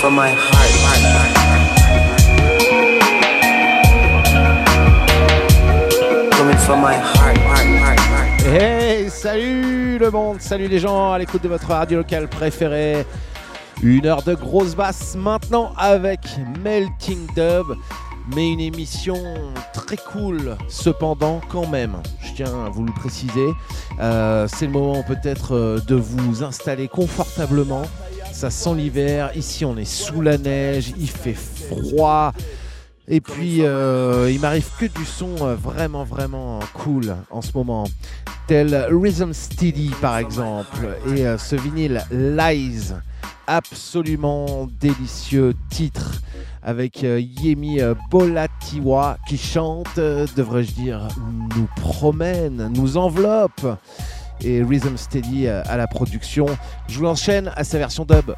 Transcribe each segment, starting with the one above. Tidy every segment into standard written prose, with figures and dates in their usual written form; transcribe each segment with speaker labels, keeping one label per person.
Speaker 1: from my heart. Coming from my heart.
Speaker 2: Hey, salut le monde, salut les gens à l'écoute de votre radio locale préférée. Une heure de grosse basse maintenant avec Melting Dub, mais une émission très cool cependant quand même, je tiens à vous le préciser. C'est le moment peut-être de vous installer confortablement, ça sent l'hiver, ici on est sous la neige, il fait froid. Et puis il m'arrive que du son vraiment cool en ce moment, tel Rhythm Steady par exemple, et ce vinyle Lies, absolument délicieux titre avec Yemi Bolatiwa qui chante, devrais-je dire, nous promène, nous enveloppe, et Rhythm Steady à la production. Je vous enchaîne à sa version dub.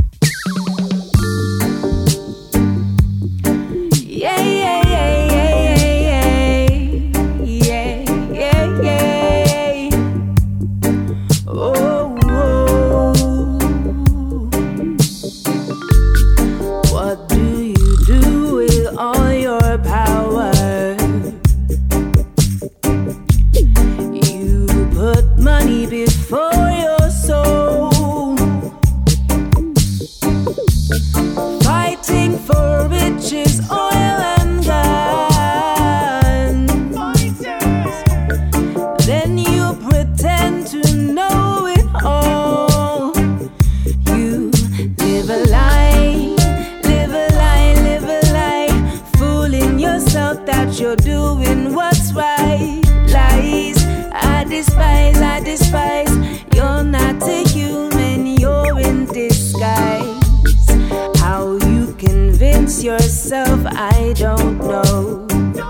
Speaker 3: Yourself, I don't know.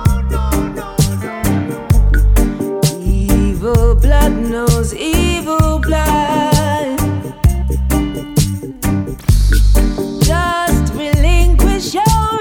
Speaker 3: Evil blood knows evil blood. Just relinquish your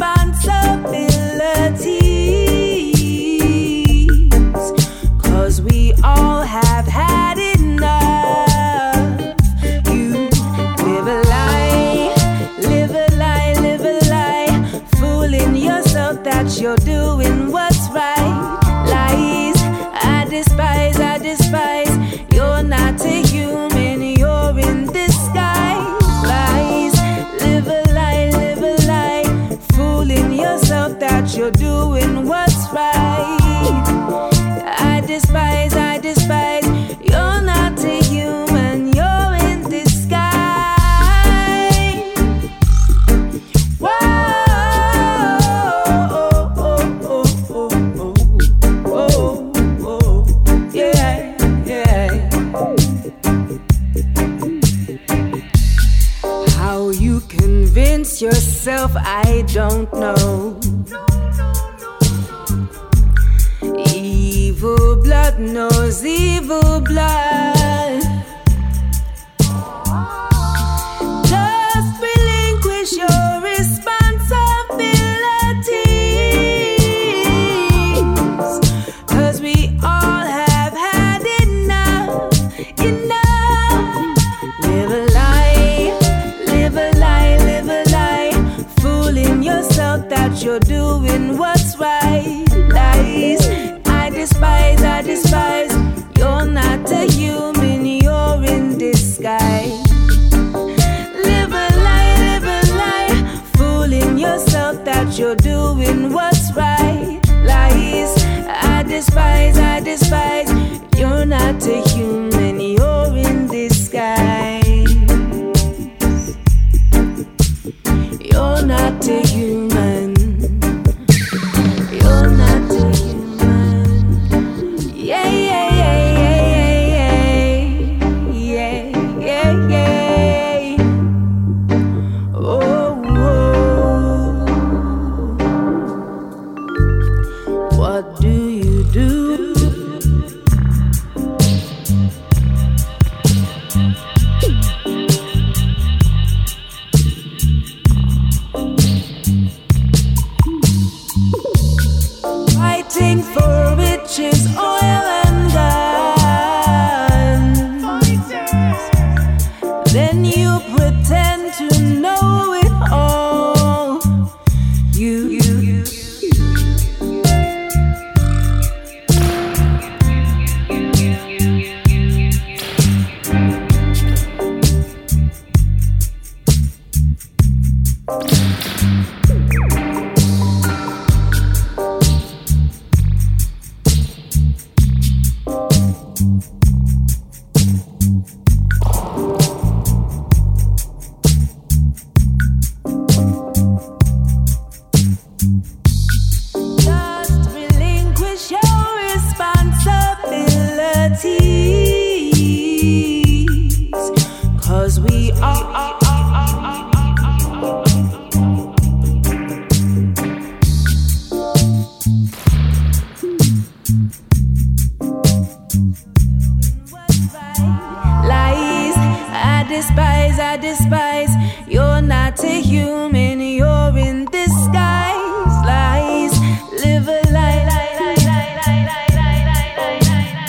Speaker 3: responsibilities, 'cause we all have had enough. You live a lie, live a lie, live a lie, fooling yourself that you're doing what's right. Lies, I despise, you're not a human, you're in disguise. Lies, live a lie, fooling yourself that you're doing what's right. I despise, you're not a human, you're in disguise. Whoa. Yourself, I don't know. Evil blood knows evil blood. Just relinquish your responsibilities, 'cause we all have had enough. Live a lie, live a lie, live a lie, fooling yourself that you're doing what's right. Lies, I despise, you're not a human, you're in disguise. Live a lie, fooling yourself that you're doing what's right. Lies, I despise, you're not a human, you're in disguise. You're not a human. You're not a human. Yeah, yeah, yeah, yeah, yeah, yeah, yeah. Oh, oh. What do you do 'Cause we are I despise. You're not a human, you're in disguise. Lies, live a lie, lie, lie, lie, lie, lie, lie, lie, lie,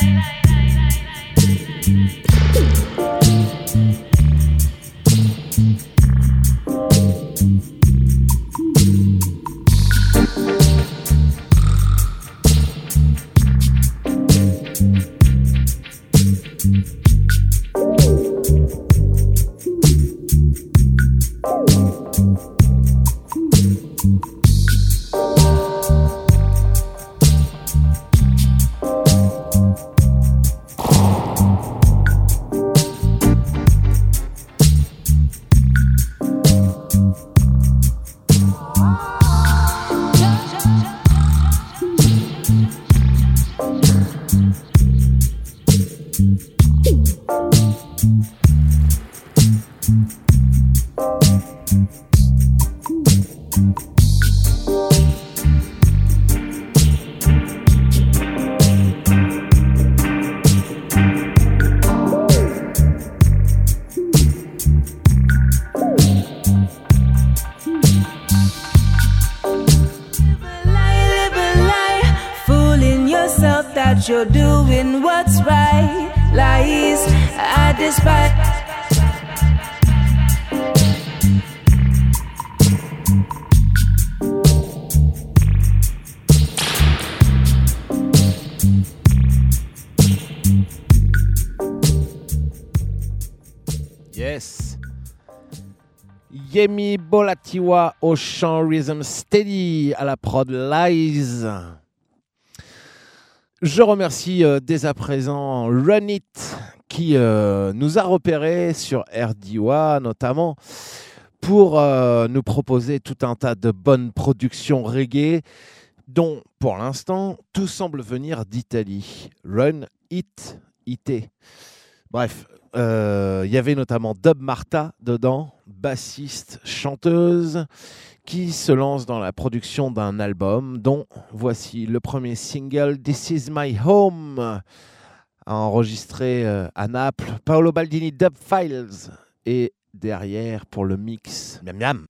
Speaker 3: you're doing what's right. Lies, I despise.
Speaker 2: Yes. Yemi Bolatiwa au chant Rhythm Steady, à la prod Lies. Je remercie dès à présent Run It qui nous a repérés sur RDIWA notamment pour nous proposer tout un tas de bonnes productions reggae dont pour l'instant tout semble venir d'Italie. Run It, IT. Bref, il y avait notamment Dub Martha dedans, bassiste, chanteuse, qui se lance dans la production d'un album dont voici le premier single This Is My Home, enregistré à Naples, Paolo Baldini Dub Files, et derrière pour le mix, miam miam.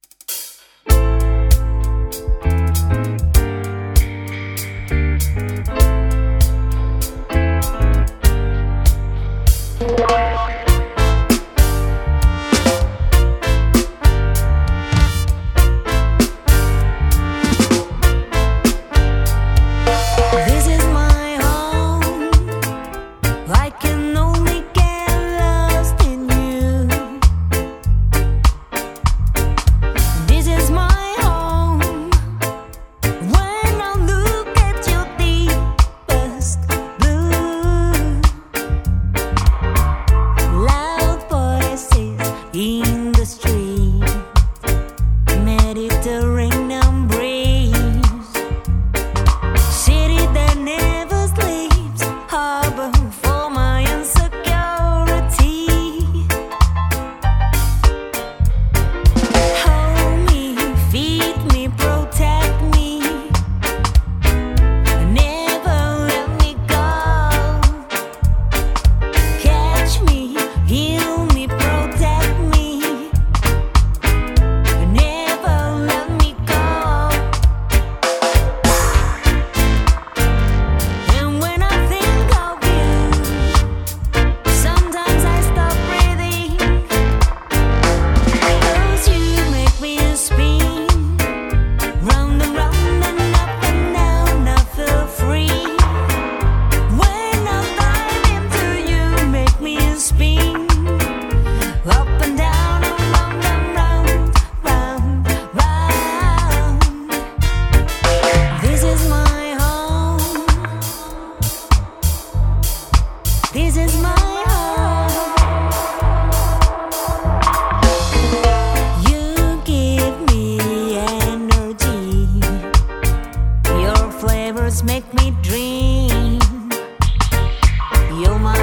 Speaker 3: Make me dream. You're my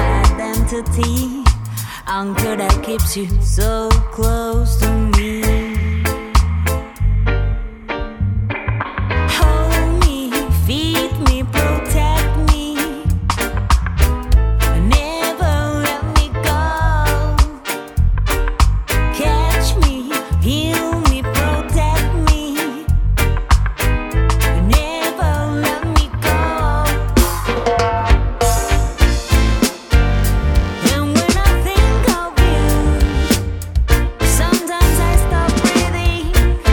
Speaker 3: identity, anchor that keeps you so close to me. Hold me, feed me, protect me, never let me go. Catch me, heal me, protect me, never let me go. And when I think of you, sometimes I stop breathing,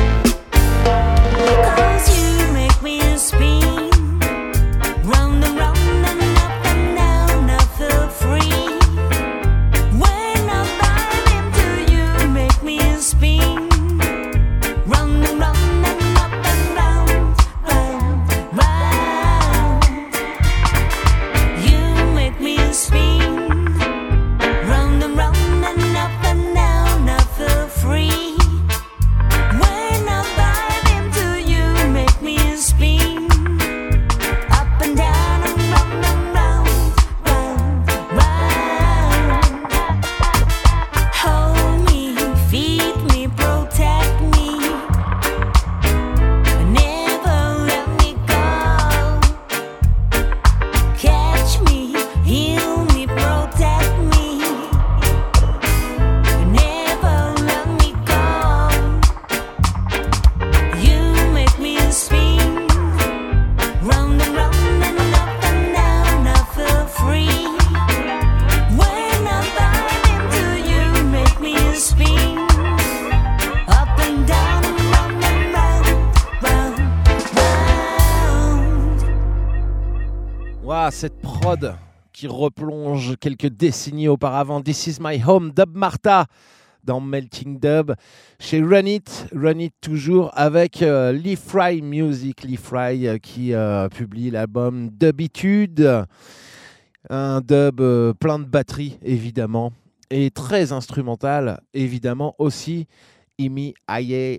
Speaker 3: 'cause you make me spin round and round and up and down. I feel free when I dive into you. Make me spin round and round and up and round, round, round. You make me spin round and round and up and down. I feel free when I dive into you. Make me spin up and down and round and round, round, round. Hold me, feed me, protect me, never let me go. Catch me, heal me, protect me, never let me go. You make me spin round and round and up and down. I feel free when I dive into you. Make me spin up and down and round and round, round, round.
Speaker 2: Waouh, cette prod qui replonge quelques décennies auparavant. This is my home, Dub Martha dans Melting Dub chez Run It toujours avec Lee Fry Music. Lee Fry qui publie l'album Dubitude, un dub plein de batteries évidemment et très instrumental évidemment aussi. Imi Aye.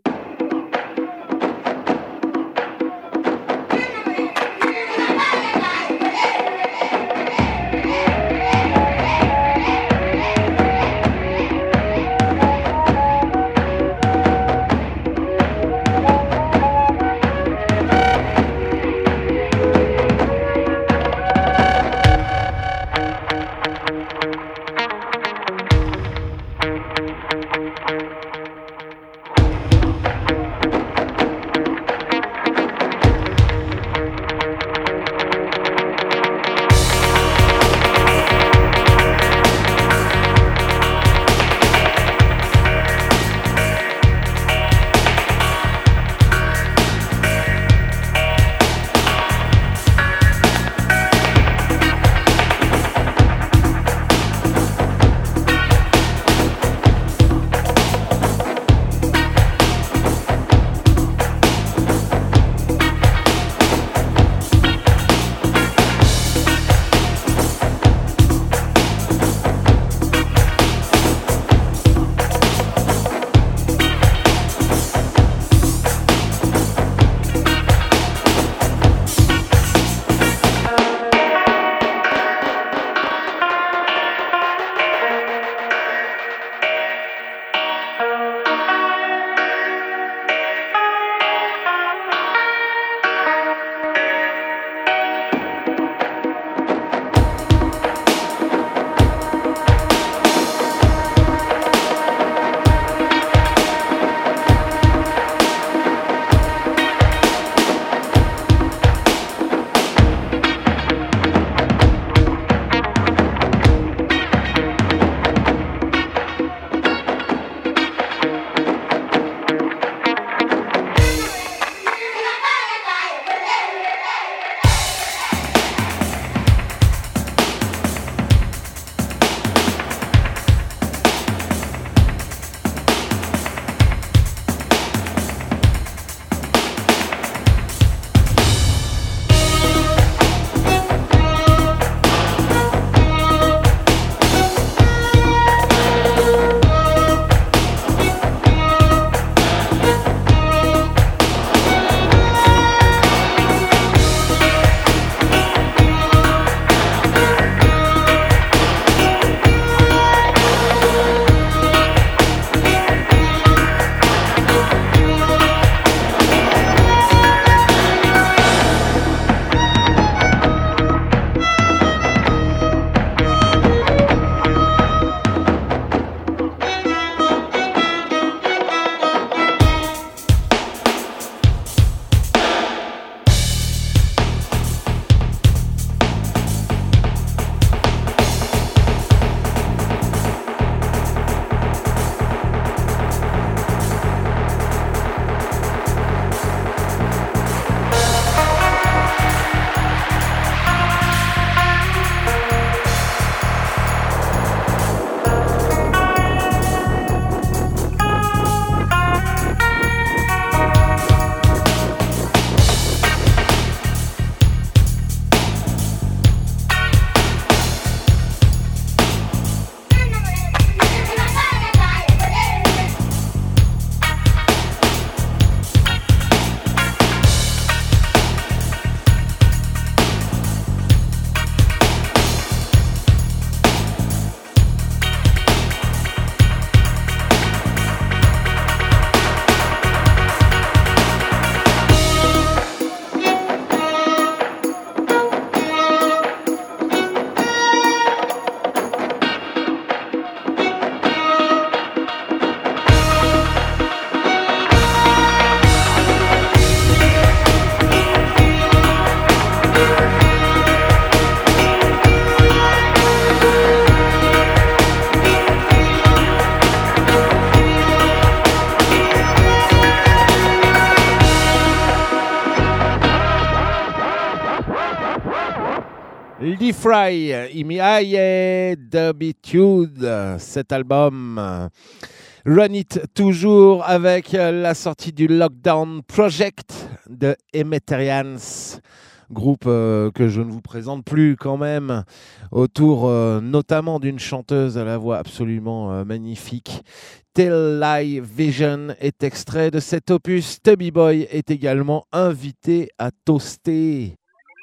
Speaker 2: Fry, Imiaye Dubitude, cet album. Run It toujours avec la sortie du Lockdown Project de Emeterians, groupe que je ne vous présente plus quand même, autour notamment d'une chanteuse à la voix absolument magnifique. Tell Lie Vision est extrait de cet opus. Tubby Boy est également invité à toaster.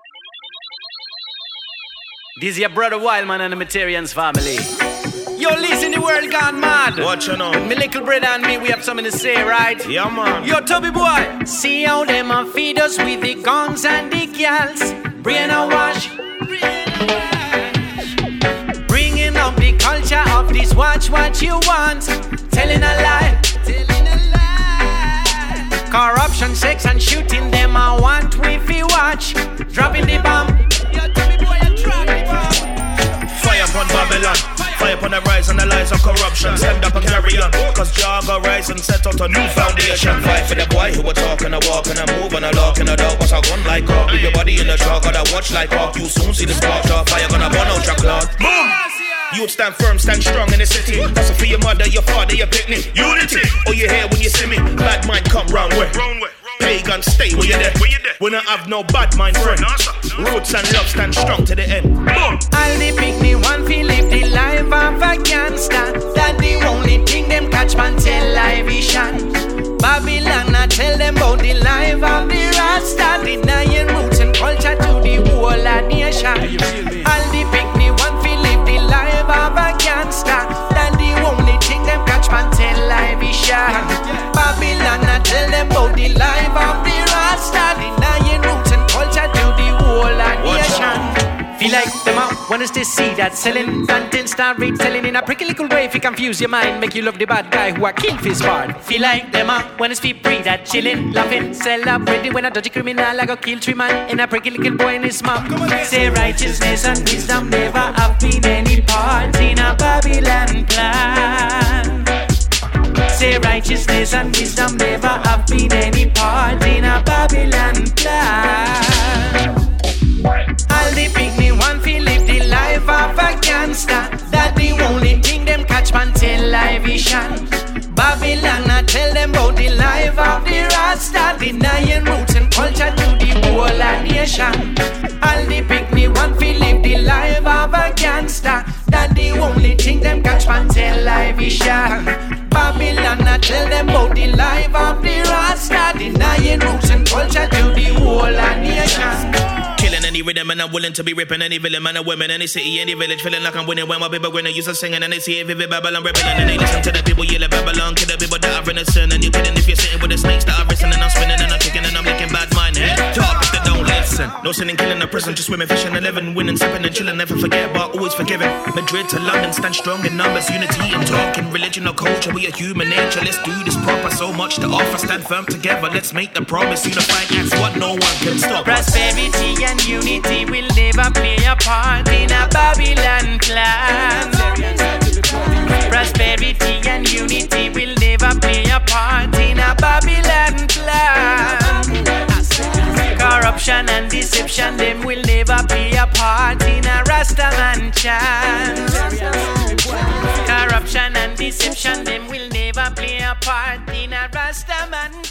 Speaker 4: This is your brother Wildman and the Materians family. Yo, listen, the world gone mad.
Speaker 5: What you know?
Speaker 4: My little brother and me, we have something to say, right?
Speaker 5: Yeah, man.
Speaker 4: Yo, Tubby boy. See how them a feed us with the guns and the gals. Brain and wash. Bringing up the culture of this watch what you want. Telling a lie. Corruption, sex and shooting them I want if you watch. Dropping the bomb. Yo, Tubby boy, you drop the bomb.
Speaker 5: Fire upon Babylon. Fire upon the rise and the lies of corruption. Stand up and carry on, cause Jah go rise and set out a new foundation. Fight for the boy who a talk and a walk and a move and a lock and a dog. What's a gun like hawk? With your body in the truck, gotta watch like hawk. You soon see the spark, Jah fire gonna burn out your clock. Boom! You'd stand firm, stand strong in the city. That's for your mother, your father, your picnic. Unity, all you hear when you see me. Bad mind come round way. Pagan stay where you there. We don't have no bad mind friend. Roots and love stand strong to the end. Boom!
Speaker 4: All the picnic one feel live the life of a gangster. That the only thing them catch man tell live vision. Babylon I tell them about the life of the Rasta. Denying roots and culture to the whole of nation. All the picnic one feel live the life of a gangster. That the only thing them catch man tell live vision. Babylon I tell them about the life of the Rasta. Denying roots and culture to the whole of nation. Feel like them out, wanna stay see that selling, planting, start retelling in a prickly little way. If you confuse your mind, make you love the bad guy who I kill for his part. Feel like them out, wanna speak free that chilling, laughing, celebrating when I dodge a criminal, I go kill 3 man in a prickly little boy and his mom. Say righteousness and wisdom never have been any part in a Babylon plan. Say righteousness and wisdom never have been any part in a Babylon plan. All the picnic one feel live the life of a gangster. That the only thing them catch man tell live vision. Babylon I tell them about the life of the Rasta. Denying roots and culture to the whole of nation. All the picnic one feel live the life of a gangster. That the only thing them catch man tell live vision. Babylon I tell them about the life of the Rasta. Denying roots and culture to the whole of nation.
Speaker 5: Killing any rhythm and I'm willing to be ripping any villain, man or women, any city, any village, feeling like I'm winning when my people grinning, used to singing and they see it vivid Babylon rebelling and they listen to the people yelling Babylon, kill the people that are innocent and you're kidding if you're sitting with the snakes that are risen and I'm spinning and I'm kicking and I'm licking bad mind head talk if they don't listen. No sinning, killing the prison, just swimming, fishing and living, winning, sipping and chilling, never forget but always forgiving. Madrid to London, stand strong in numbers, unity and talking, religion or culture, we are human nature, let's do this proper, so much to offer, stand firm together, let's make the promise, unified acts what no one can stop us.
Speaker 4: Prosperity and unity will never play a part in a Babylon plan. Prosperity and unity will never play a part in a Babylon plan. Corruption and deception, them will never play a part in a Rastaman chant. Corruption and deception, them will never play a part in a Rastaman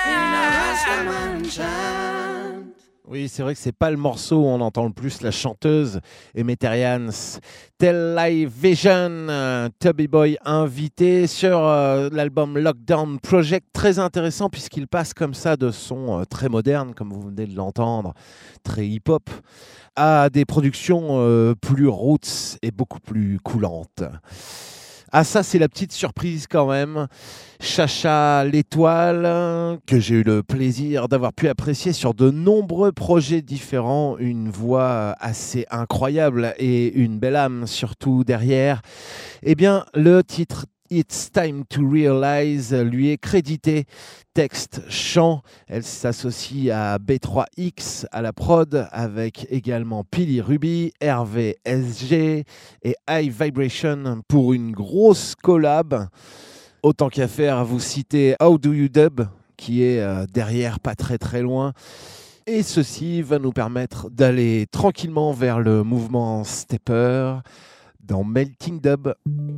Speaker 4: chant.
Speaker 2: Oui, c'est vrai que c'est pas le morceau où on entend le plus la chanteuse Emeterians. Tell Lie Vision, Tubby Boy invité sur l'album Lockdown Project, très intéressant puisqu'il passe comme ça de sons très modernes, comme vous venez de l'entendre, très hip-hop, à des productions plus roots et beaucoup plus coulantes. Ah ça c'est la petite surprise quand même. Chacha l'étoile, que j'ai eu le plaisir d'avoir pu apprécier sur de nombreux projets différents, une voix assez incroyable et une belle âme surtout derrière. Eh bien le titre It's Time to Realize lui est crédité. Texte, chant, elle s'associe à B3X à la prod avec également Pili Ruby, Hervé SG et High Vibration pour une grosse collab. Autant qu'à faire, vous citez How Do You Dub qui est derrière, pas très très loin. Et ceci va nous permettre d'aller tranquillement vers le mouvement stepper dans Melting Dub.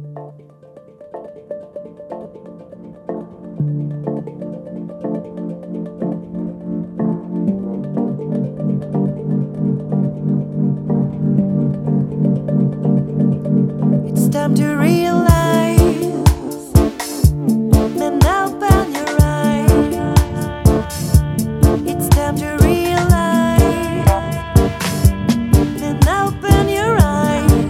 Speaker 3: It's time to realize, then open your eyes. It's time to realize, then open your eyes.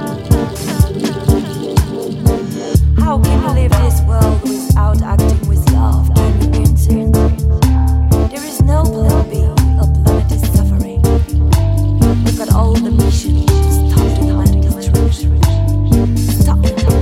Speaker 3: How can you live this world without acting with love and intent? There is no plan B, a planet is suffering. Look at all the missions, stop the human destruction. Stop the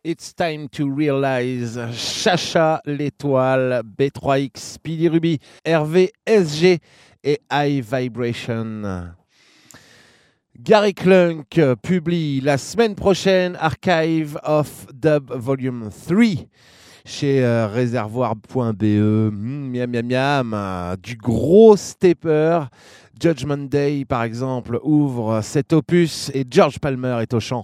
Speaker 2: It's Time to Realize, Chacha l'étoile, B3X, Speedy Ruby, Hervé SG et High Vibration. Gary Klunk publie la semaine prochaine Archive of Dub Volume 3 chez réservoir.be. Miam miam miam, du gros stepper. Judgment Day par exemple ouvre cet opus et George Palmer est au chant.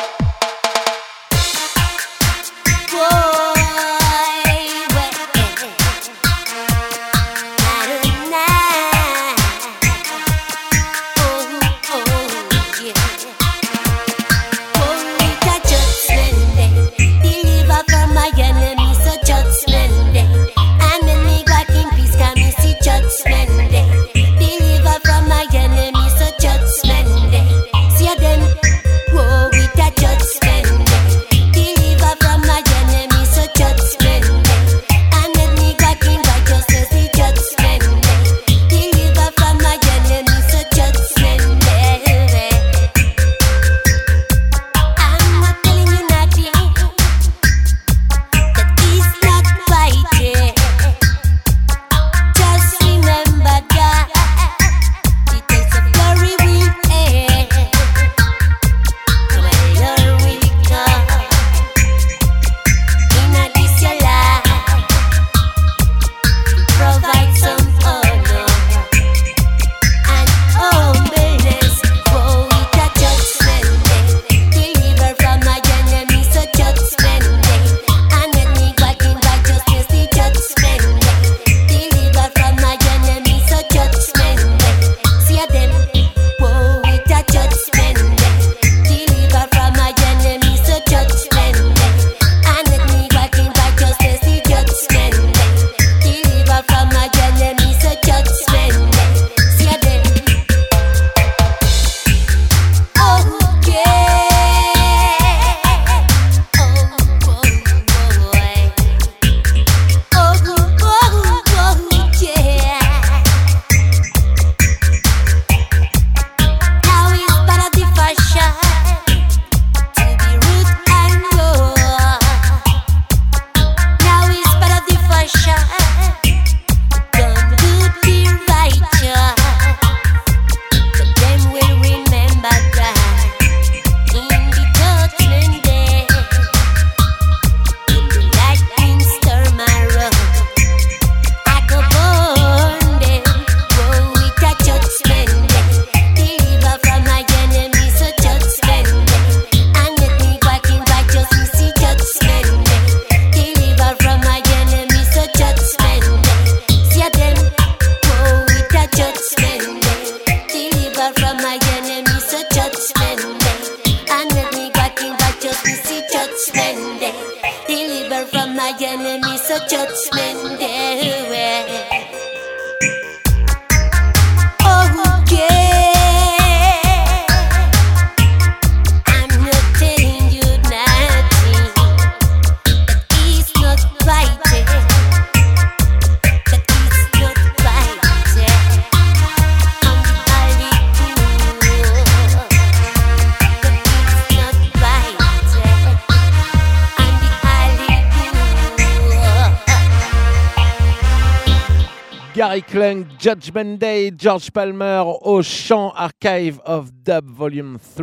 Speaker 2: Gary Klunk, Judgment Day, George Palmer au chant Archive of Dub Volume 3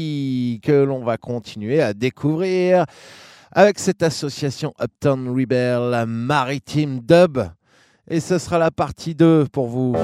Speaker 2: que l'on va continuer à découvrir avec cette association Uptown Rebel Maritime Dub et ce sera la partie 2 pour vous.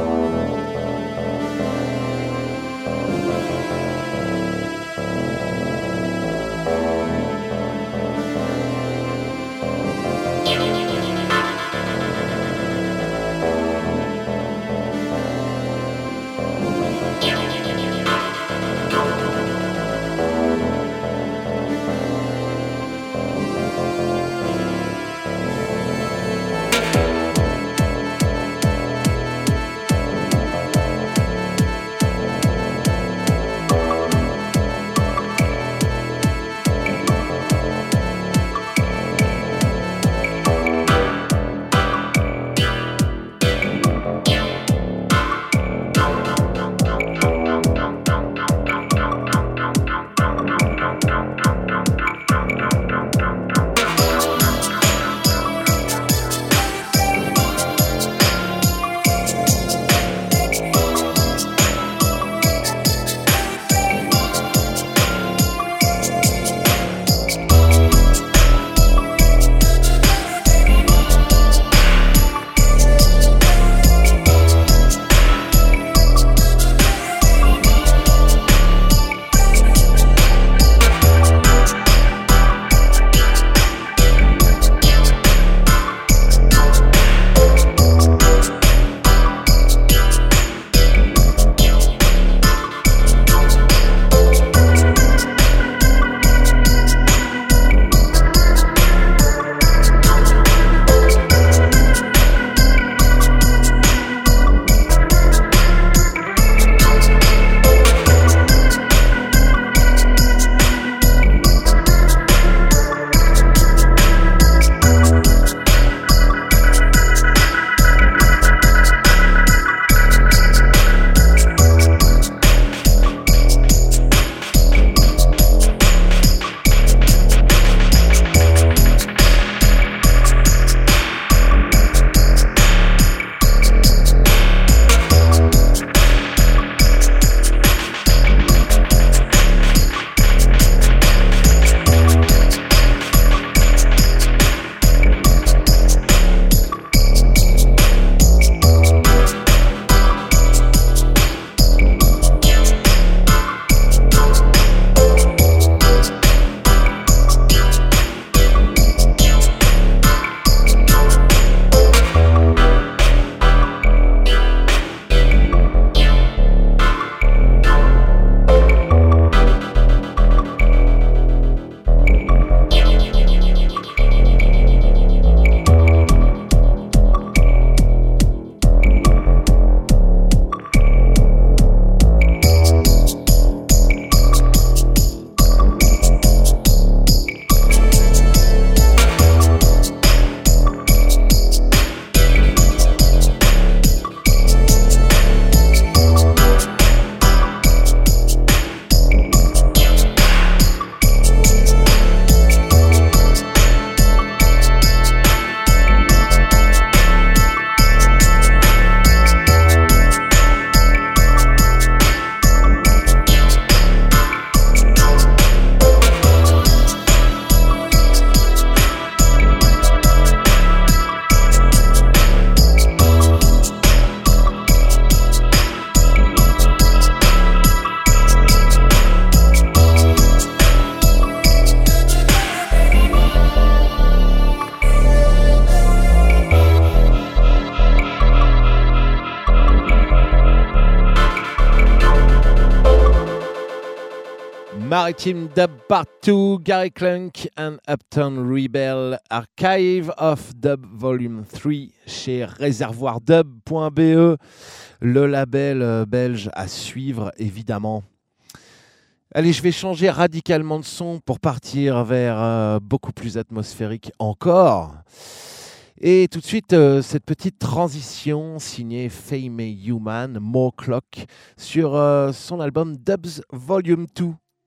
Speaker 2: Gary Team Dub Part 2, Gary Clunk and Uptown Rebel, Archive of Dub Volume 3 chez réservoirdub.be, le label belge à suivre évidemment. Allez, je vais changer radicalement de son pour partir vers beaucoup plus atmosphérique encore. Et tout de suite, cette petite transition signée Fame Human, More Clock, sur son album Dubs Volume 2.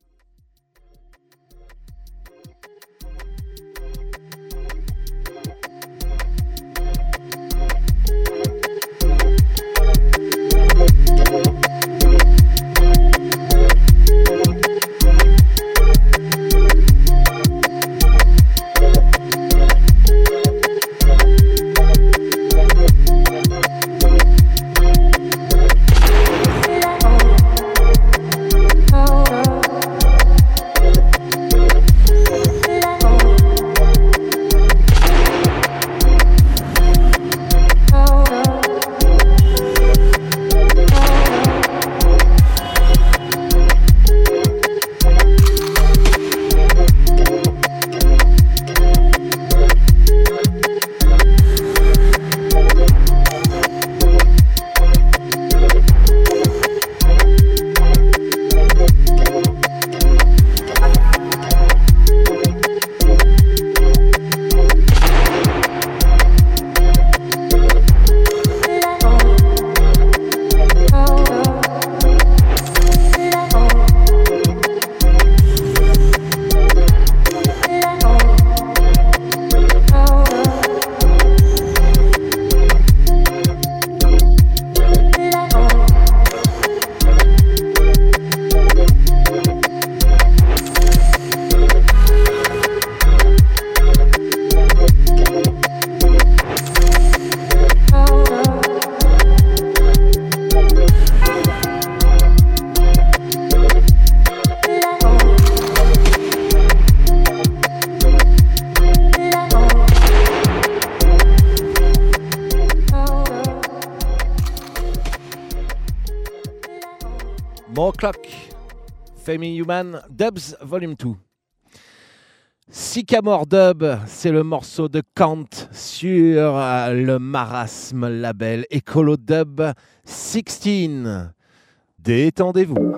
Speaker 2: More Clock, Fame Human, Dubs Volume 2. Sycamore Dub, c'est le morceau de Kant sur le Marasme label Ecolo Dub 16. Détendez-vous.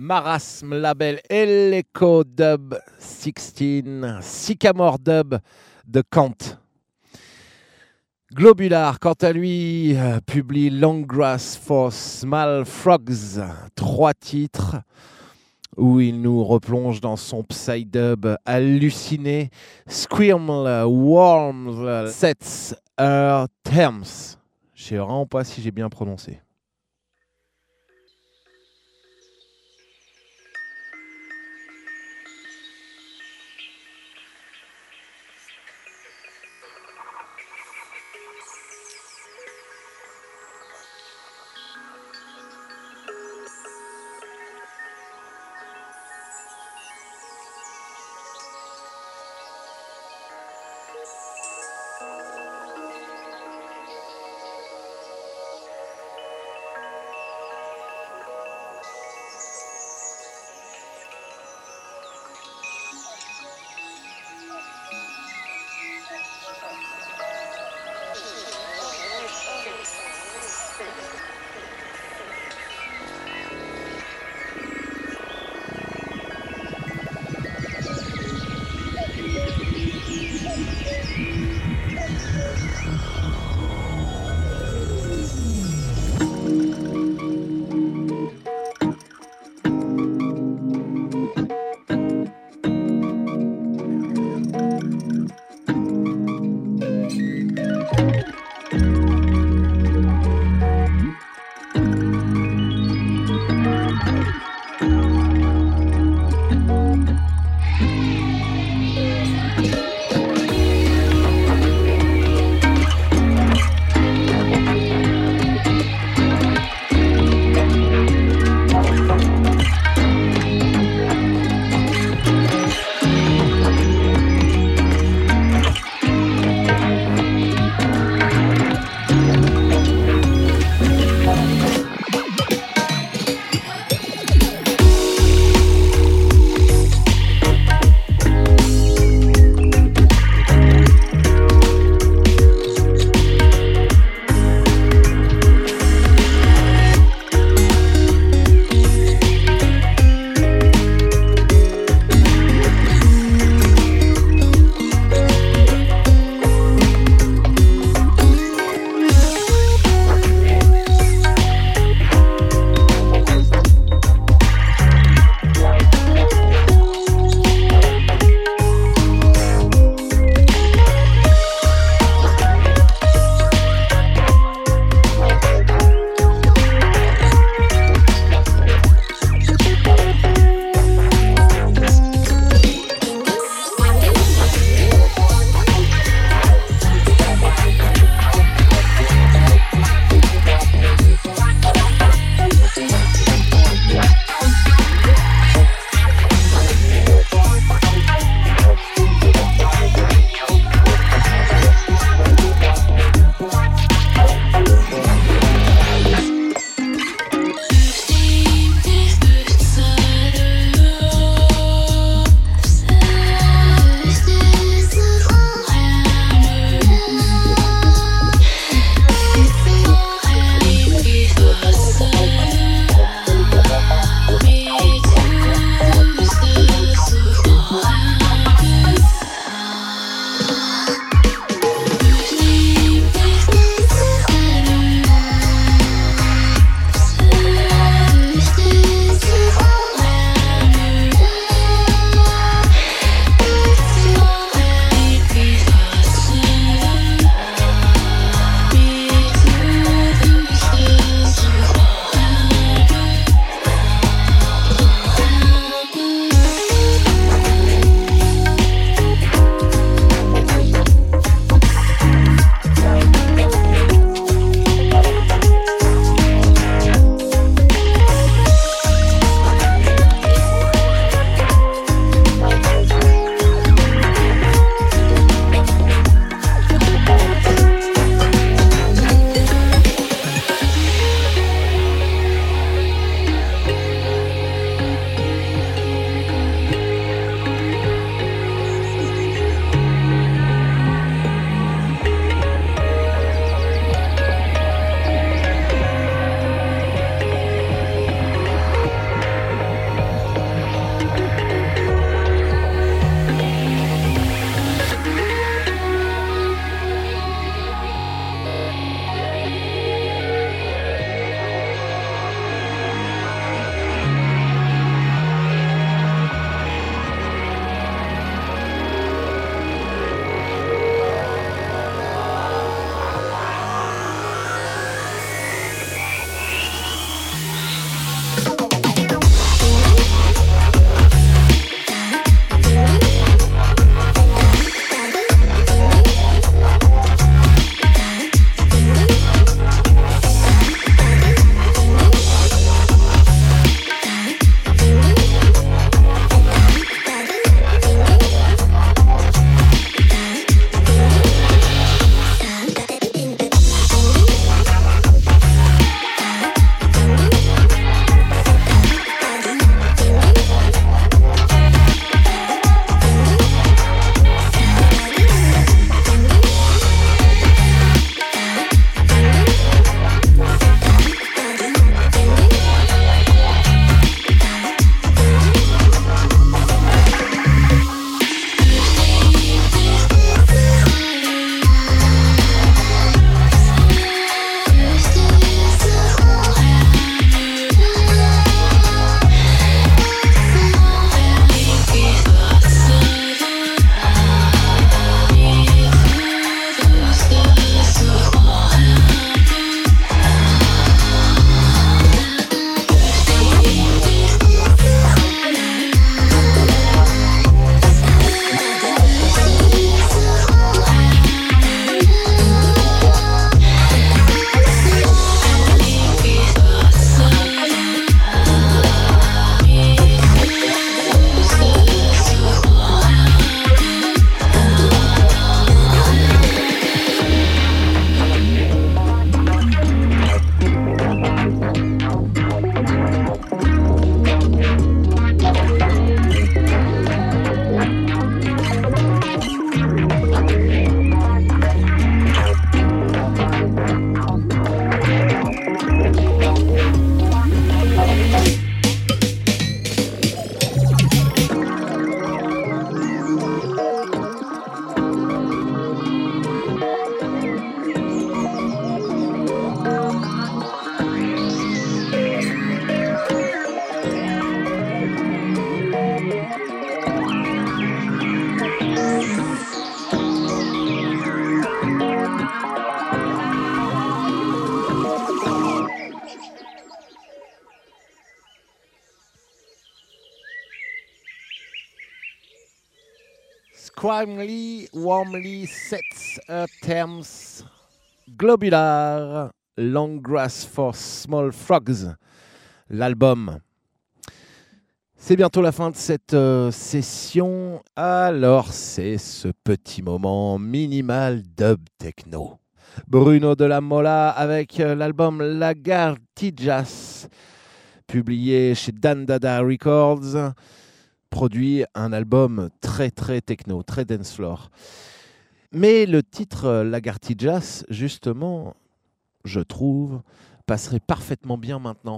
Speaker 2: Marasme label Eleco Dub 16, Sycamore Dub de Kant. Globular, quant à lui, publie Long Grass for Small Frogs, 3 titres où il nous replonge dans son psy-dub halluciné. Squirm Worms Sets Her Terms. Je sais vraiment pas si j'ai bien prononcé. Crimely Warmly Sets Her Terms Globular Long Grass for Small Frogs, l'album. C'est bientôt la fin de cette session, alors c'est ce petit moment minimal dub techno. Bruno de la Mola avec l'album Lagartijas, publié chez Dan Dada Records, produit un album très très techno, très dance floor. Mais le titre Lagartijas, justement, je trouve, passerait parfaitement bien maintenant.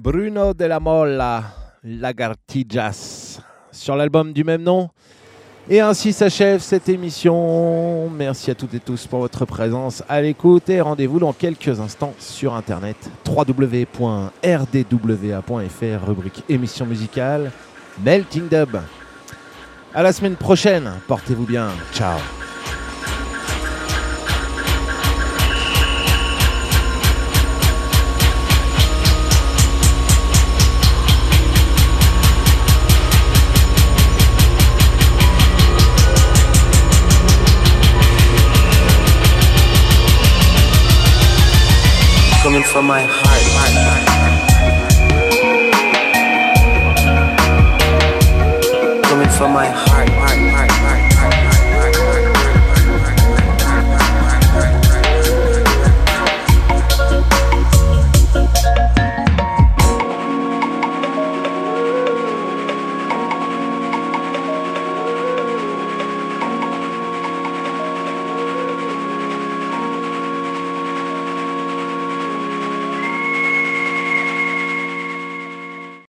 Speaker 2: Bruno de la Molla, Lagartijas, sur l'album du même nom. Et ainsi s'achève cette émission. Merci à toutes et tous pour votre présence à l'écoute et rendez-vous dans quelques instants sur internet www.rdwa.fr, rubrique émission musicale Melting Dub. À la semaine prochaine, portez-vous bien, ciao.
Speaker 1: Coming from my heart. Coming from my heart.